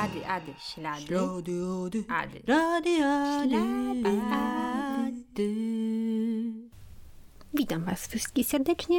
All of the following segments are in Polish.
Ady, ślady. Ślady, Ady. Ślady, Ady. Witam Was wszystkich serdecznie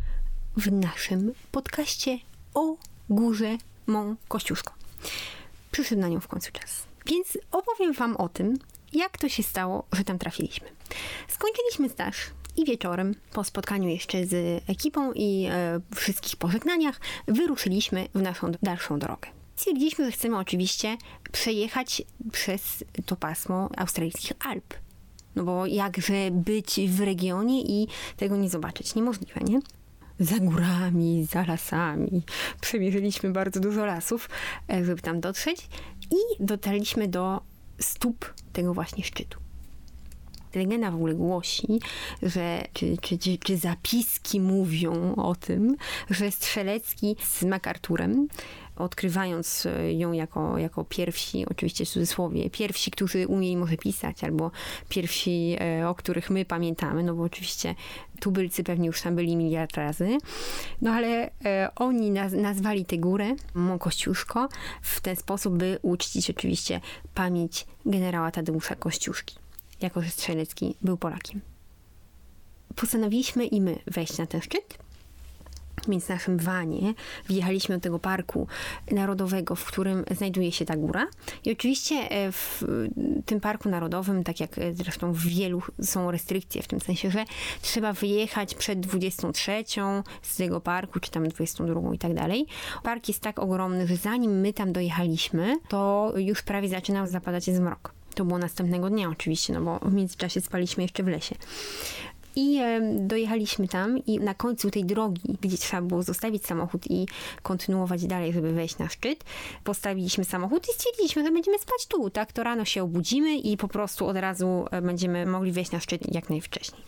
w naszym podcaście o górze Mont Kościuszko. Przyszedł na nią w końcu czas. Więc opowiem Wam o tym, jak to się stało, że tam trafiliśmy. Skończyliśmy staż i wieczorem, po spotkaniu jeszcze z ekipą i wszystkich pożegnaniach, wyruszyliśmy w naszą dalszą drogę. Stwierdziliśmy, że chcemy oczywiście przejechać przez to pasmo australijskich Alp. No bo jakże być w regionie i tego nie zobaczyć? Niemożliwe, nie? Za górami, za lasami. Przemierzyliśmy bardzo dużo lasów, żeby tam dotrzeć i dotarliśmy do stóp tego właśnie szczytu. Legenda w ogóle głosi, że czy zapiski mówią o tym, że Strzelecki z MacArthurem, odkrywając ją jako pierwsi, oczywiście w cudzysłowie, pierwsi, którzy umieli może pisać, albo pierwsi, o których my pamiętamy, no bo oczywiście tubylcy pewnie już tam byli miliard razy, no ale oni nazwali tę górę Mont Kościuszko w ten sposób, by uczcić oczywiście pamięć generała Tadeusza Kościuszki, jako że Strzelecki był Polakiem. Postanowiliśmy i my wejść na ten szczyt, więc w naszym vanie wjechaliśmy do tego parku narodowego, w którym znajduje się ta góra. I oczywiście w tym parku narodowym, tak jak zresztą w wielu, są restrykcje, w tym sensie, że trzeba wyjechać przed 23 z tego parku, czy tam 22 i tak dalej. Park jest tak ogromny, że zanim my tam dojechaliśmy, to już prawie zaczynał zapadać zmrok. To było następnego dnia oczywiście, no bo w międzyczasie spaliśmy jeszcze w lesie. I dojechaliśmy tam i na końcu tej drogi, gdzie trzeba było zostawić samochód i kontynuować dalej, żeby wejść na szczyt, postawiliśmy samochód i stwierdziliśmy, że będziemy spać tu, tak? To rano się obudzimy i po prostu od razu będziemy mogli wejść na szczyt jak najwcześniej.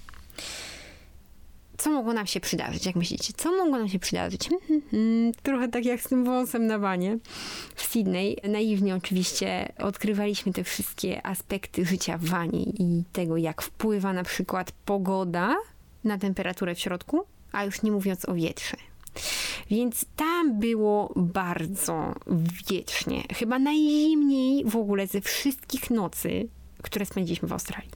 Co mogło nam się przydarzyć, jak myślicie? Co mogło nam się przydarzyć? Trochę tak jak z tym wąsem na wanie w Sydney. Naiwnie oczywiście odkrywaliśmy te wszystkie aspekty życia w wanie i tego, jak wpływa na przykład pogoda na temperaturę w środku, a już nie mówiąc o wietrze. Więc tam było bardzo wietrznie. Chyba najzimniej w ogóle ze wszystkich nocy, które spędziliśmy w Australii.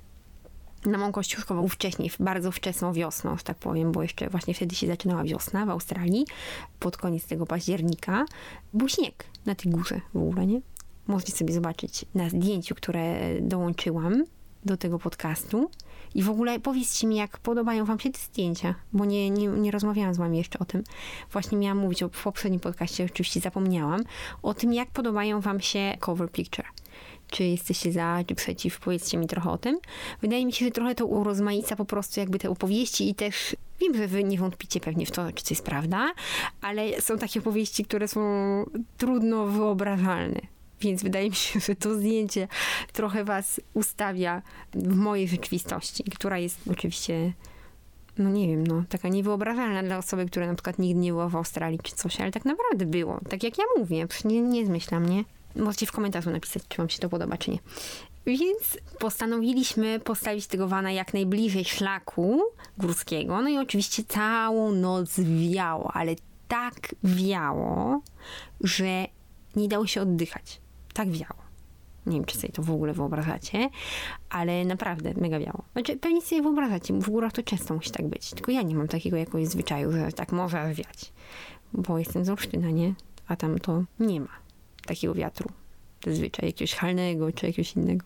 Na Mont Kościuszko był wcześniej, bardzo wczesną wiosną, że tak powiem, bo jeszcze właśnie wtedy się zaczynała wiosna w Australii, pod koniec tego października. Był śnieg na tej górze w ogóle, nie? Możecie sobie zobaczyć na zdjęciu, które dołączyłam do tego podcastu. I w ogóle powiedzcie mi, jak podobają wam się te zdjęcia, bo nie rozmawiałam z wami jeszcze o tym. Właśnie miałam mówić w poprzednim podcaście, oczywiście zapomniałam, o tym, jak podobają wam się cover picture. Czy jesteście za, czy przeciw? Powiedzcie mi trochę o tym. Wydaje mi się, że trochę to urozmaica po prostu jakby te opowieści i też wiem, że wy nie wątpicie pewnie w to, czy to jest prawda, ale są takie opowieści, które są trudno wyobrażalne. Więc wydaje mi się, że to zdjęcie trochę was ustawia w mojej rzeczywistości, która jest oczywiście, no nie wiem, no taka niewyobrażalna dla osoby, która na przykład nigdy nie była w Australii czy coś, ale tak naprawdę było. Tak jak ja mówię, nie zmyślam, nie? Możecie w komentarzu napisać, czy wam się to podoba, czy nie. Więc postanowiliśmy postawić tego vana jak najbliżej szlaku górskiego. No i oczywiście całą noc wiało, ale tak wiało, że nie dało się oddychać. Tak wiało. Nie wiem, czy sobie to w ogóle wyobrażacie, ale naprawdę mega wiało. Znaczy, pewnie sobie wyobrażacie, bo w górach to często musi tak być. Tylko ja nie mam takiego jakiegoś zwyczaju, że tak może wiać. Bo jestem z Olsztyna, nie? A tam to nie ma takiego wiatru. Zazwyczaj jakiegoś halnego, czy jakiegoś innego.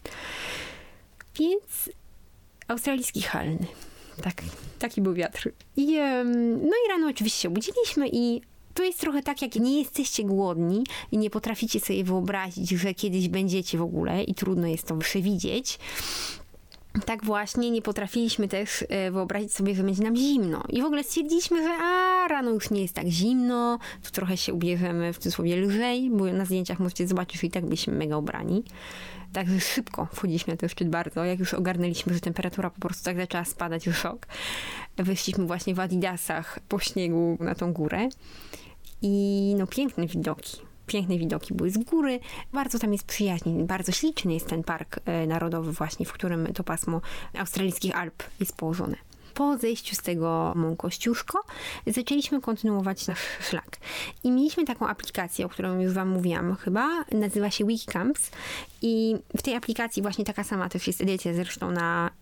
Więc australijski halny. Tak, taki był wiatr. No i rano oczywiście się obudziliśmy i to jest trochę tak, jak nie jesteście głodni i nie potraficie sobie wyobrazić, że kiedyś będziecie w ogóle i trudno jest to przewidzieć. Tak właśnie nie potrafiliśmy też wyobrazić sobie, że będzie nam zimno. I w ogóle stwierdziliśmy, że rano już nie jest tak zimno, to trochę się ubierzemy w cudzysłowie lżej, bo na zdjęciach możecie zobaczyć, że i tak byliśmy mega ubrani. Także szybko wchodziliśmy na ten szczyt bardzo. Jak już ogarnęliśmy, że temperatura po prostu tak zaczęła spadać, już szok. Wyszliśmy właśnie w adidasach po śniegu na tą górę. I no piękne widoki były z góry. Bardzo tam jest przyjaźnie, bardzo śliczny jest ten park narodowy właśnie, w którym to pasmo australijskich Alp jest położone. po zejściu z tego Mont Kosciuszko zaczęliśmy kontynuować nasz szlak. I mieliśmy taką aplikację, o której już wam mówiłam chyba, nazywa się Wikicamps i w tej aplikacji właśnie taka sama też jest edycja zresztą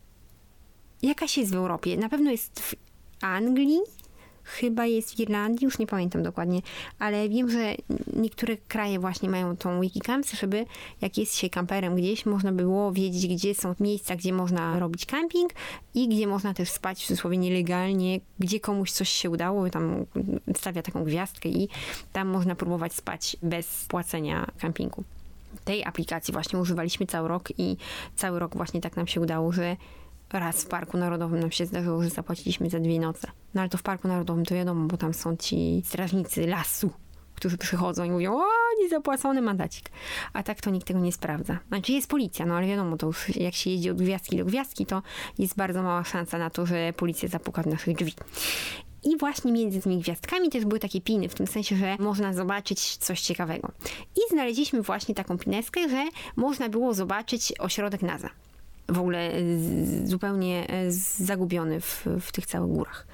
jakaś jest w Europie, na pewno jest w Anglii, chyba jest w Irlandii, już nie pamiętam dokładnie, ale wiem, że niektóre kraje właśnie mają tą Wikicamps, żeby jak jest się kamperem gdzieś, można było wiedzieć, gdzie są miejsca, gdzie można robić camping i gdzie można też spać w cudzysłowie nielegalnie, gdzie komuś coś się udało, tam stawia taką gwiazdkę i tam można próbować spać bez płacenia campingu. Tej aplikacji właśnie używaliśmy cały rok i cały rok właśnie tak nam się udało, że raz w Parku Narodowym nam się zdarzyło, że zapłaciliśmy za 2 noce. No ale to w Parku Narodowym to wiadomo, bo tam są ci strażnicy lasu, którzy przychodzą i mówią, o, niezapłacony mandacik. A tak to nikt tego nie sprawdza. Znaczy jest policja, no ale wiadomo, to już jak się jeździ od gwiazdki do gwiazdki, to jest bardzo mała szansa na to, że policja zapuka w naszych drzwi. I właśnie między tymi gwiazdkami też były takie piny, w tym sensie, że można zobaczyć coś ciekawego. I znaleźliśmy właśnie taką pineskę, że można było zobaczyć ośrodek NASA. W ogóle zupełnie zagubiony w tych całych górach.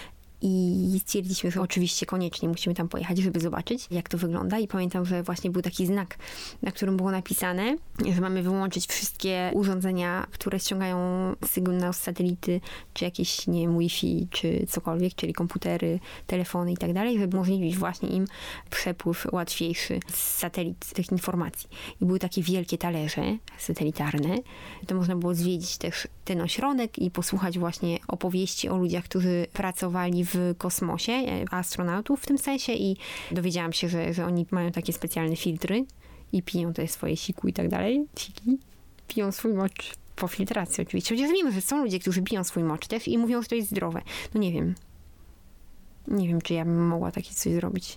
I stwierdziliśmy, że oczywiście koniecznie musimy tam pojechać, żeby zobaczyć, jak to wygląda. I pamiętam, że właśnie był taki znak, na którym było napisane, że mamy wyłączyć wszystkie urządzenia, które ściągają sygnał z satelity, czy jakieś, nie wiem, Wi-Fi, czy cokolwiek, czyli komputery, telefony i tak dalej, żeby umożliwić właśnie im przepływ łatwiejszy z satelit tych informacji. I były takie wielkie talerze satelitarne. To można było zwiedzić też ten ośrodek i posłuchać właśnie opowieści o ludziach, którzy pracowali w kosmosie, astronautów w tym sensie i dowiedziałam się, że oni mają takie specjalne filtry i piją te swoje siku i tak dalej. Siki. Piją swój mocz po filtracji oczywiście. Chociaż wiemy, że są ludzie, którzy piją swój mocz też i mówią, że to jest zdrowe. No nie wiem. Nie wiem, czy ja bym mogła takie coś zrobić.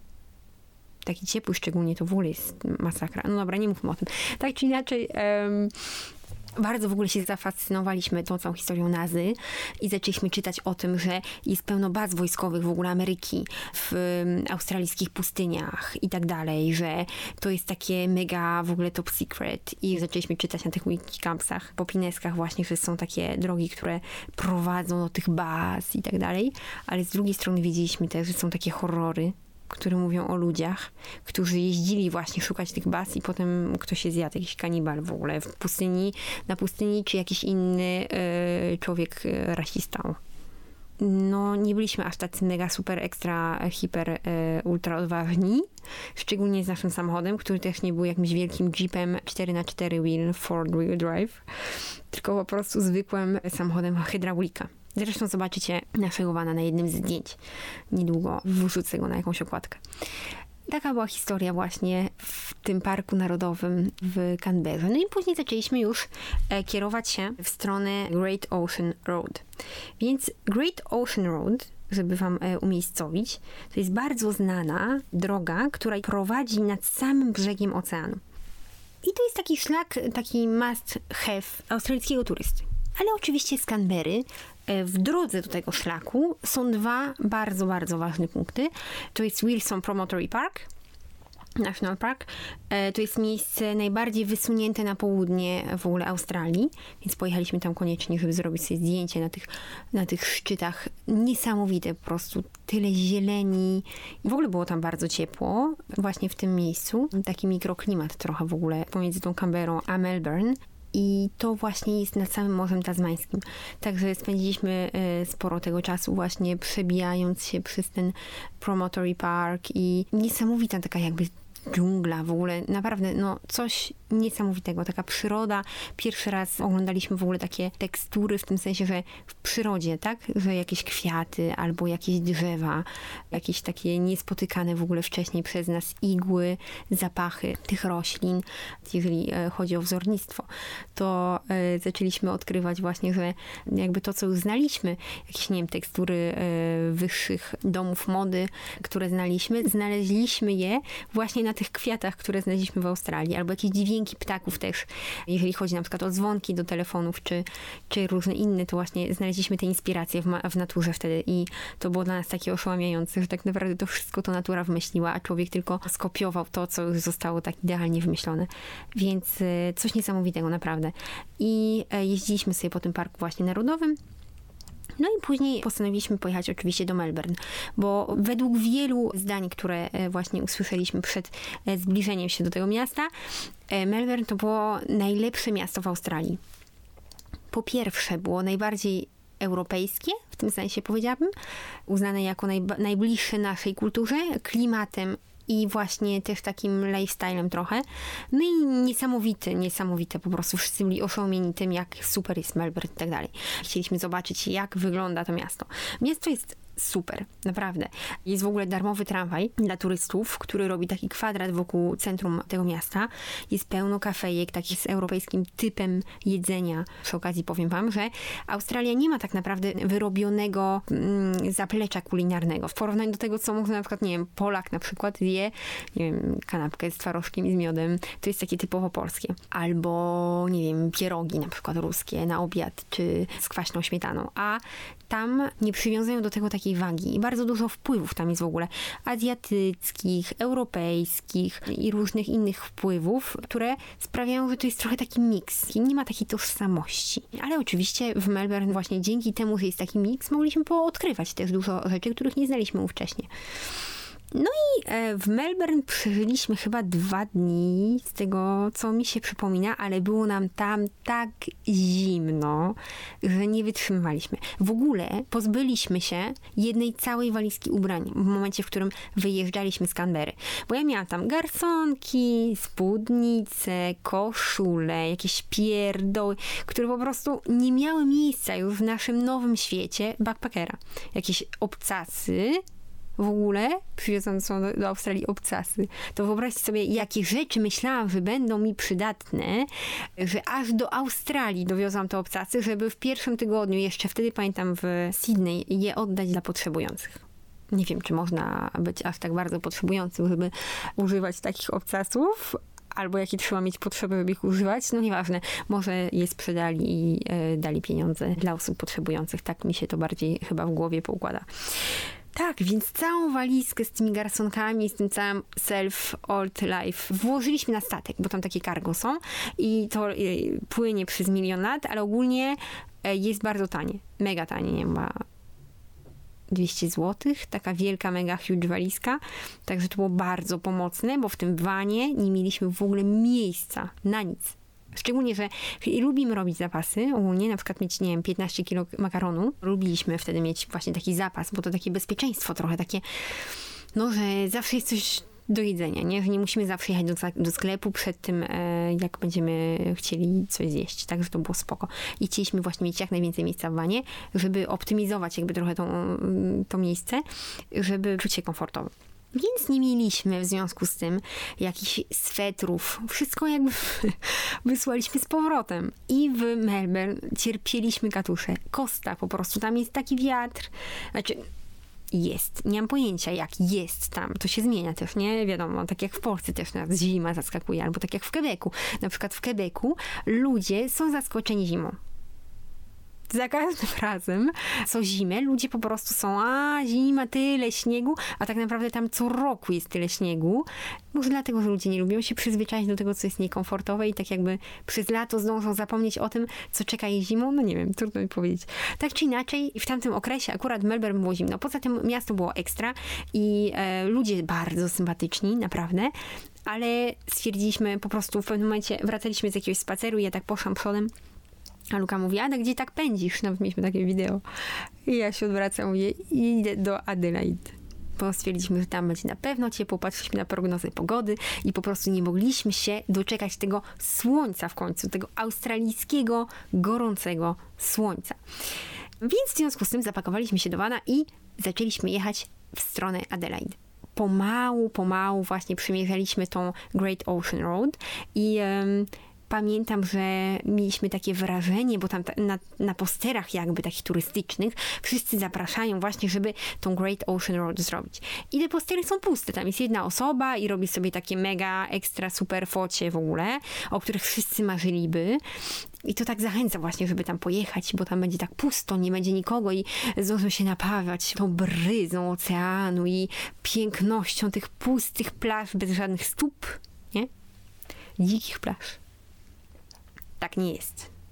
Taki ciepły szczególnie to w ogóle jest masakra. No dobra, nie mówmy o tym. Tak czy inaczej... Bardzo w ogóle się zafascynowaliśmy tą całą historią NASA i zaczęliśmy czytać o tym, że jest pełno baz wojskowych w ogóle Ameryki w australijskich pustyniach i tak dalej, że to jest takie mega w ogóle top secret i zaczęliśmy czytać na tych Wikicampsach, po pineskach właśnie, że są takie drogi, które prowadzą do tych baz i tak dalej, ale z drugiej strony wiedzieliśmy też, że są takie horrory, które mówią o ludziach, którzy jeździli właśnie szukać tych baz i potem ktoś się zjadł, jakiś kanibal w ogóle w pustyni, na pustyni, czy jakiś inny człowiek rasistą. No nie byliśmy aż tacy mega super ekstra hiper ultra odważni, szczególnie z naszym samochodem, który też nie był jakimś wielkim jeepem 4x4 wheel, 4-wheel drive, tylko po prostu zwykłym samochodem hydraulika. Zresztą zobaczycie naszego vana na jednym z zdjęć. Niedługo wrzucę go na jakąś okładkę. Taka była historia właśnie w tym Parku Narodowym w Canberrze. No i później zaczęliśmy już kierować się w stronę Great Ocean Road. Więc Great Ocean Road, żeby wam umiejscowić, to jest bardzo znana droga, która prowadzi nad samym brzegiem oceanu. I to jest taki szlak, taki must have australijskiego turysty. Ale oczywiście z Canberry w drodze do tego szlaku są 2 bardzo, bardzo ważne punkty. To jest Wilson Promontory Park, National Park. To jest miejsce najbardziej wysunięte na południe w ogóle Australii, więc pojechaliśmy tam koniecznie, żeby zrobić sobie zdjęcie na tych szczytach. Niesamowite po prostu, tyle zieleni. W ogóle było tam bardzo ciepło, właśnie w tym miejscu. Taki mikroklimat trochę w ogóle pomiędzy tą Canberrą a Melbourne. I to właśnie jest nad samym Morzem Tasmańskim. Także spędziliśmy sporo tego czasu właśnie przebijając się przez ten Promontory Park i niesamowita taka jakby dżungla w ogóle, naprawdę no coś niesamowitego, taka przyroda. Pierwszy raz oglądaliśmy w ogóle takie tekstury w tym sensie, że w przyrodzie, tak, że jakieś kwiaty albo jakieś drzewa, jakieś takie niespotykane w ogóle wcześniej przez nas igły, zapachy tych roślin. Jeżeli chodzi o wzornictwo, to zaczęliśmy odkrywać właśnie, że jakby to, co już znaliśmy, jakieś, nie wiem, tekstury wyższych domów mody, które znaleźliśmy je właśnie na tych kwiatach, które znaleźliśmy w Australii, albo jakieś dźwięki ptaków też, jeżeli chodzi na przykład o dzwonki do telefonów, czy różne inne, to właśnie znaleźliśmy te inspiracje w naturze wtedy i to było dla nas takie oszałamiające, że tak naprawdę to wszystko to natura wymyśliła, a człowiek tylko skopiował to, co już zostało tak idealnie wymyślone. Więc coś niesamowitego, naprawdę. I jeździliśmy sobie po tym parku właśnie narodowym. No i później postanowiliśmy pojechać oczywiście do Melbourne, bo według wielu zdań, które właśnie usłyszeliśmy przed zbliżeniem się do tego miasta, Melbourne to było najlepsze miasto w Australii. Po pierwsze, było najbardziej europejskie, w tym sensie powiedziałabym, uznane jako najbliższe naszej kulturze, klimatem i właśnie też takim lifestylem trochę. No i niesamowite po prostu. Wszyscy byli oszołomieni tym, jak super jest Melbourne i tak dalej. Chcieliśmy zobaczyć, jak wygląda to miasto. Miasto jest super, naprawdę. Jest w ogóle darmowy tramwaj dla turystów, który robi taki kwadrat wokół centrum tego miasta. Jest pełno kafejek, takich z europejskim typem jedzenia. Przy okazji powiem wam, że Australia nie ma tak naprawdę wyrobionego zaplecza kulinarnego. W porównaniu do tego, co może na przykład, nie wiem, Polak na przykład je, nie wiem, kanapkę z twarożkiem i z miodem. To jest takie typowo polskie. Albo, nie wiem, pierogi na przykład ruskie na obiad, czy z kwaśną śmietaną. A tam nie przywiązują do tego takiej wagi i bardzo dużo wpływów tam jest w ogóle azjatyckich, europejskich i różnych innych wpływów, które sprawiają, że to jest trochę taki miks. Nie ma takiej tożsamości. Ale oczywiście w Melbourne właśnie dzięki temu, że jest taki miks, mogliśmy poodkrywać też dużo rzeczy, których nie znaliśmy wcześniej. No i w Melbourne przeżyliśmy chyba 2 dni, z tego co mi się przypomina, ale było nam tam tak zimno, że nie wytrzymywaliśmy. W ogóle pozbyliśmy się jednej całej walizki ubrań w momencie, w którym wyjeżdżaliśmy z Canberry. Bo ja miałam tam garsonki, spódnice, koszule, jakieś pierdoły, które po prostu nie miały miejsca już w naszym nowym świecie backpackera. Jakieś obcasy, w ogóle przywiozone są do Australii obcasy. To wyobraźcie sobie, jakie rzeczy myślałam, że będą mi przydatne, że aż do Australii dowiozłam te obcasy, żeby w pierwszym tygodniu, jeszcze wtedy pamiętam w Sydney, je oddać dla potrzebujących. Nie wiem, czy można być aż tak bardzo potrzebującym, żeby używać takich obcasów, albo jakie trzeba mieć potrzeby, żeby ich używać. No nieważne, może je sprzedali i dali pieniądze dla osób potrzebujących. Tak mi się to bardziej chyba w głowie poukłada. Tak, więc całą walizkę z tymi garsonkami, z tym całym old life włożyliśmy na statek, bo tam takie cargo są i to płynie przez 1 000 000 lat, ale ogólnie jest bardzo tanie. Mega tanie, nie wiem, 200 zł, taka wielka, mega huge walizka. Także to było bardzo pomocne, bo w tym wanie nie mieliśmy w ogóle miejsca na nic. Szczególnie, że lubimy robić zapasy, ogólnie na przykład mieć, nie wiem, 15 kg makaronu. Lubiliśmy wtedy mieć właśnie taki zapas, bo to takie bezpieczeństwo trochę takie, no, że zawsze jest coś do jedzenia, nie? Że nie musimy zawsze jechać do sklepu przed tym, jak będziemy chcieli coś zjeść. Także to było spoko. I chcieliśmy właśnie mieć jak najwięcej miejsca w wanie, żeby optymizować jakby trochę to miejsce, żeby czuć się komfortowo. Więc nie mieliśmy w związku z tym jakichś swetrów. Wszystko jakby wysłaliśmy z powrotem. I w Melbourne cierpieliśmy katusze. Kosta po prostu. Tam jest taki wiatr. Znaczy jest. Nie mam pojęcia, jak jest tam. To się zmienia też, nie? Wiadomo, tak jak w Polsce też nas zima zaskakuje. Albo tak jak w Quebecu. Na przykład w Quebecu ludzie są zaskoczeni zimą. Za każdym razem, co zimę, ludzie po prostu są, zima, tyle śniegu, a tak naprawdę tam co roku jest tyle śniegu. Może dlatego, że ludzie nie lubią się przyzwyczaić do tego, co jest niekomfortowe i tak jakby przez lato zdążą zapomnieć o tym, co czeka ich zimą. No nie wiem, trudno mi powiedzieć. Tak czy inaczej, w tamtym okresie akurat w Melbourne było zimno. Poza tym miasto było ekstra i ludzie bardzo sympatyczni, naprawdę. Ale stwierdziliśmy po prostu w pewnym momencie, wracaliśmy z jakiegoś spaceru i ja tak poszłam przodem. A Luka mówi, Ada, gdzie tak pędzisz? Nawet mieliśmy takie wideo. I ja się odwracam, mówię, idę do Adelaide. Bo stwierdziliśmy, że tam będzie na pewno ciepło, patrzyliśmy na prognozę pogody i po prostu nie mogliśmy się doczekać tego słońca w końcu, tego australijskiego, gorącego słońca. Więc w związku z tym zapakowaliśmy się do vana i zaczęliśmy jechać w stronę Adelaide. Pomału właśnie przemierzaliśmy tą Great Ocean Road i pamiętam, że mieliśmy takie wrażenie, bo tam na posterach jakby takich turystycznych wszyscy zapraszają właśnie, żeby tą Great Ocean Road zrobić. I te postery są puste. Tam jest jedna osoba i robi sobie takie mega, ekstra, super focie w ogóle, o których wszyscy marzyliby. I to tak zachęca właśnie, żeby tam pojechać, bo tam będzie tak pusto, nie będzie nikogo i zdążą się napawać tą bryzą oceanu i pięknością tych pustych plaż bez żadnych stóp, nie? Dzikich plaż. Tak nie jest.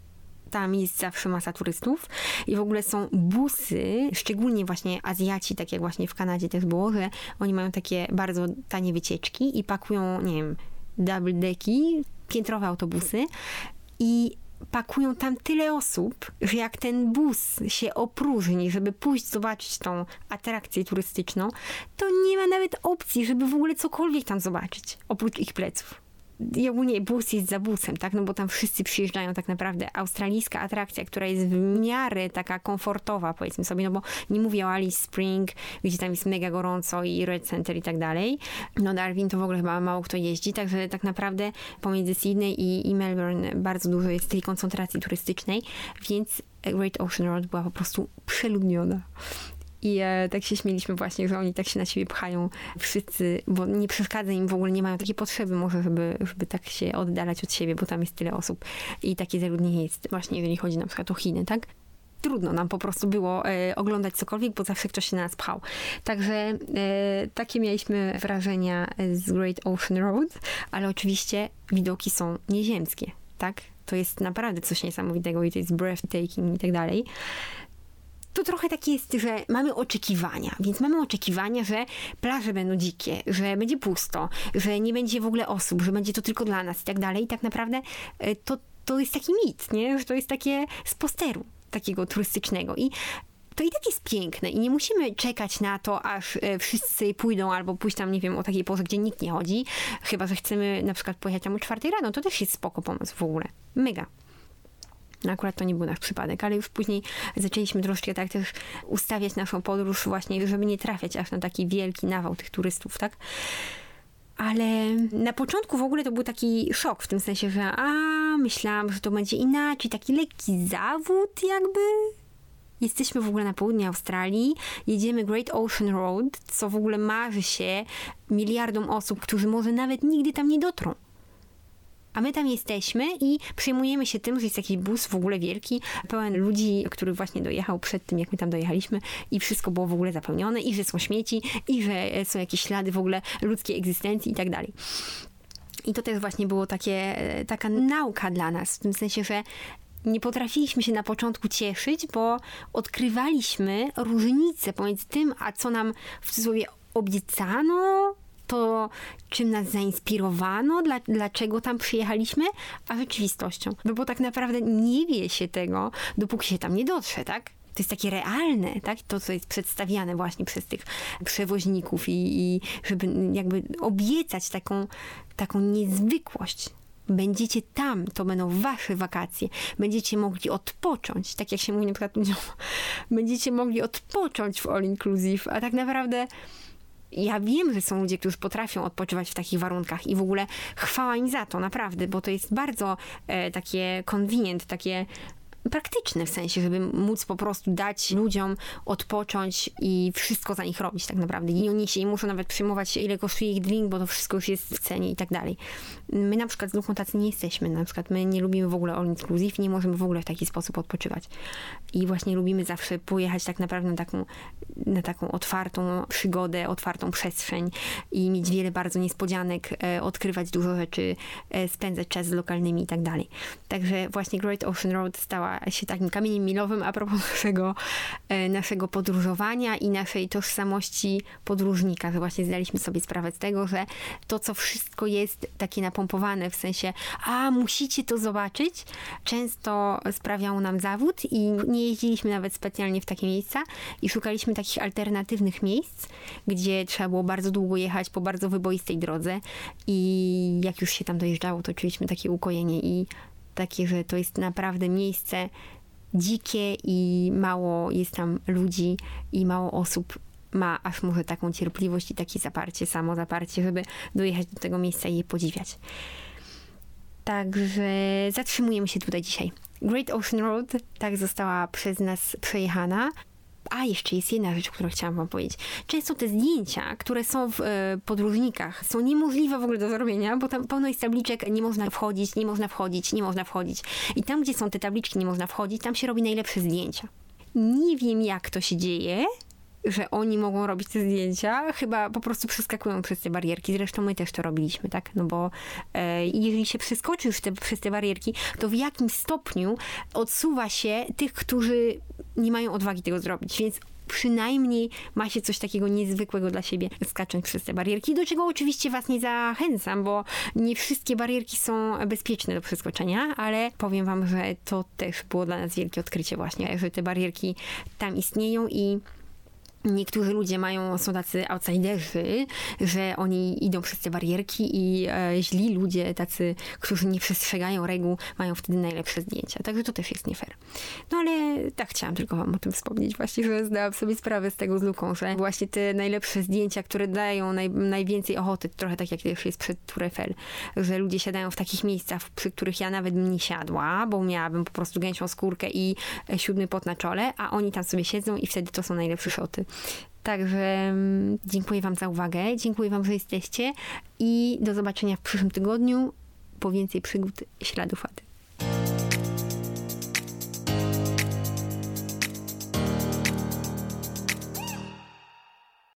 Tam jest zawsze masa turystów i w ogóle są busy, szczególnie właśnie Azjaci, tak jak właśnie w Kanadzie też było, że oni mają takie bardzo tanie wycieczki i pakują, nie wiem, double decki, piętrowe autobusy i pakują tam tyle osób, że jak ten bus się opróżni, żeby pójść zobaczyć tą atrakcję turystyczną, to nie ma nawet opcji, żeby w ogóle cokolwiek tam zobaczyć, oprócz ich pleców. I ogólnie bus jest za busem, tak? No bo tam wszyscy przyjeżdżają tak naprawdę. Australijska atrakcja, która jest w miarę taka komfortowa, powiedzmy sobie, no bo nie mówię o Alice Spring, gdzie tam jest mega gorąco i Red Center i tak dalej. No Darwin to w ogóle chyba mało kto jeździ, także tak naprawdę pomiędzy Sydney i Melbourne bardzo dużo jest tej koncentracji turystycznej, więc Great Ocean Road była po prostu przeludniona. I tak się śmieliśmy właśnie, że oni tak się na siebie pchają wszyscy, bo nie przeszkadza im w ogóle, nie mają takiej potrzeby może, żeby tak się oddalać od siebie, bo tam jest tyle osób i takie zaludnienie jest właśnie, jeżeli chodzi na przykład o Chiny, tak? Trudno nam po prostu było oglądać cokolwiek, bo zawsze ktoś się na nas pchał. Także takie mieliśmy wrażenia z Great Ocean Road, ale oczywiście widoki są nieziemskie, tak? To jest naprawdę coś niesamowitego i to jest breathtaking i tak dalej. To trochę tak jest, że mamy oczekiwania, więc mamy oczekiwania, że plaże będą dzikie, że będzie pusto, że nie będzie w ogóle osób, że będzie to tylko dla nas i tak dalej. I tak naprawdę to jest taki mit, nie? Że to jest takie z posteru takiego turystycznego. I to i tak jest piękne i nie musimy czekać na to, aż wszyscy pójdą albo pójść tam, nie wiem, o takiej porze, gdzie nikt nie chodzi. Chyba że chcemy na przykład pojechać tam o 4 rano, to też jest spoko pomysł w ogóle. Mega. No akurat to nie był nasz przypadek, ale już później zaczęliśmy troszkę tak też ustawiać naszą podróż właśnie, żeby nie trafiać aż na taki wielki nawał tych turystów, tak? Ale na początku w ogóle to był taki szok, w tym sensie, że myślałam, że to będzie inaczej, taki lekki zawód jakby. Jesteśmy w ogóle na południu Australii, jedziemy Great Ocean Road, co w ogóle marzy się miliardom osób, którzy może nawet nigdy tam nie dotrą. A my tam jesteśmy i przejmujemy się tym, że jest jakiś bus w ogóle wielki, pełen ludzi, który właśnie dojechał przed tym, jak my tam dojechaliśmy i wszystko było w ogóle zapełnione i że są śmieci i że są jakieś ślady w ogóle ludzkiej egzystencji i tak dalej. I to też właśnie było taka nauka dla nas, w tym sensie, że nie potrafiliśmy się na początku cieszyć, bo odkrywaliśmy różnicę pomiędzy tym, a co nam w cudzysłowie obiecano, to czym nas zainspirowano, dlaczego tam przyjechaliśmy, a rzeczywistością. No bo tak naprawdę nie wie się tego, dopóki się tam nie dotrze, tak? To jest takie realne, tak? To, co jest przedstawiane właśnie przez tych przewoźników i żeby jakby obiecać taką niezwykłość. Będziecie tam, to będą wasze wakacje. Będziecie mogli odpocząć, tak jak się mówi na przykład ludziom, będziecie mogli odpocząć w all inclusive, a tak naprawdę ja wiem, że są ludzie, którzy potrafią odpoczywać w takich warunkach i w ogóle chwała im za to, naprawdę, bo to jest bardzo takie convenient, takie praktyczne w sensie, żeby móc po prostu dać ludziom odpocząć i wszystko za nich robić tak naprawdę. I oni się nie muszą nawet przejmować, ile kosztuje ich drink, bo to wszystko już jest w cenie i tak dalej. My na przykład z Luką tacy nie jesteśmy. Na przykład my nie lubimy w ogóle all inclusive, nie możemy w ogóle w taki sposób odpoczywać. I właśnie lubimy zawsze pojechać tak naprawdę na taką otwartą przygodę, otwartą przestrzeń i mieć wiele bardzo niespodzianek, odkrywać dużo rzeczy, spędzać czas z lokalnymi i tak dalej. Także właśnie Great Ocean Road stała się takim kamieniem milowym a propos naszego podróżowania i naszej tożsamości podróżnika, że właśnie zdaliśmy sobie sprawę z tego, że to, co wszystko jest takie napompowane, w sensie musicie to zobaczyć, często sprawiało nam zawód i nie jeździliśmy nawet specjalnie w takie miejsca i szukaliśmy takich alternatywnych miejsc, gdzie trzeba było bardzo długo jechać po bardzo wyboistej drodze i jak już się tam dojeżdżało, to czuliśmy takie ukojenie i takie, że to jest naprawdę miejsce dzikie i mało jest tam ludzi i mało osób ma aż może taką cierpliwość i takie samozaparcie, żeby dojechać do tego miejsca i je podziwiać. Także zatrzymujemy się tutaj dzisiaj. Great Ocean Road tak została przez nas przejechana. Jeszcze jest jedna rzecz, którą chciałam wam powiedzieć. Często te zdjęcia, które są w podróżnikach, są niemożliwe w ogóle do zrobienia, bo tam pełno jest tabliczek, nie można wchodzić, nie można wchodzić, nie można wchodzić. I tam, gdzie są te tabliczki, nie można wchodzić, tam się robi najlepsze zdjęcia. Nie wiem, jak to się dzieje, że oni mogą robić te zdjęcia, chyba po prostu przeskakują przez te barierki. Zresztą my też to robiliśmy, tak? No bo jeżeli się przeskoczy już przez te barierki, to w jakim stopniu odsuwa się tych, którzy nie mają odwagi tego zrobić. Więc przynajmniej ma się coś takiego niezwykłego dla siebie, skacząc przez te barierki, do czego oczywiście was nie zachęcam, bo nie wszystkie barierki są bezpieczne do przeskoczenia, ale powiem wam, że to też było dla nas wielkie odkrycie właśnie, że te barierki tam istnieją i niektórzy ludzie są tacy outsiderzy, że oni idą przez te barierki i źli ludzie, tacy, którzy nie przestrzegają reguł, mają wtedy najlepsze zdjęcia. Także to też jest nie fair. No ale tak chciałam tylko wam o tym wspomnieć właśnie, że zdałam sobie sprawę z tego z Luką, że właśnie te najlepsze zdjęcia, które dają najwięcej ochoty, trochę tak jak też jest przed Tour Eiffel, że ludzie siadają w takich miejscach, przy których ja nawet bym nie siadła, bo miałabym po prostu gęsią skórkę i 7 pot na czole, a oni tam sobie siedzą i wtedy to są najlepsze szoty. Także dziękuję wam za uwagę, dziękuję wam, że jesteście i do zobaczenia w przyszłym tygodniu po więcej przygód Śladów Ady.